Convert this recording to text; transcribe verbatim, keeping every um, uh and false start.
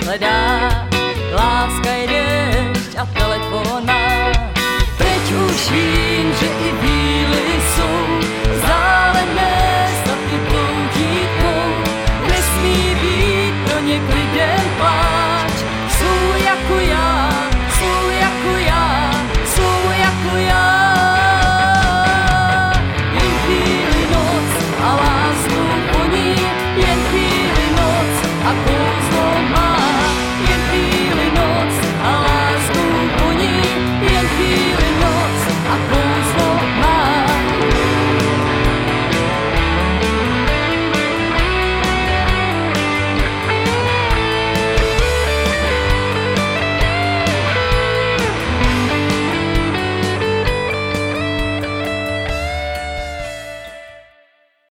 hledá. Láska je déšť a telefon má. Teď už vím, že i víly jsou zálené, snad i bloudí tmou. Nesmí být pro ně klid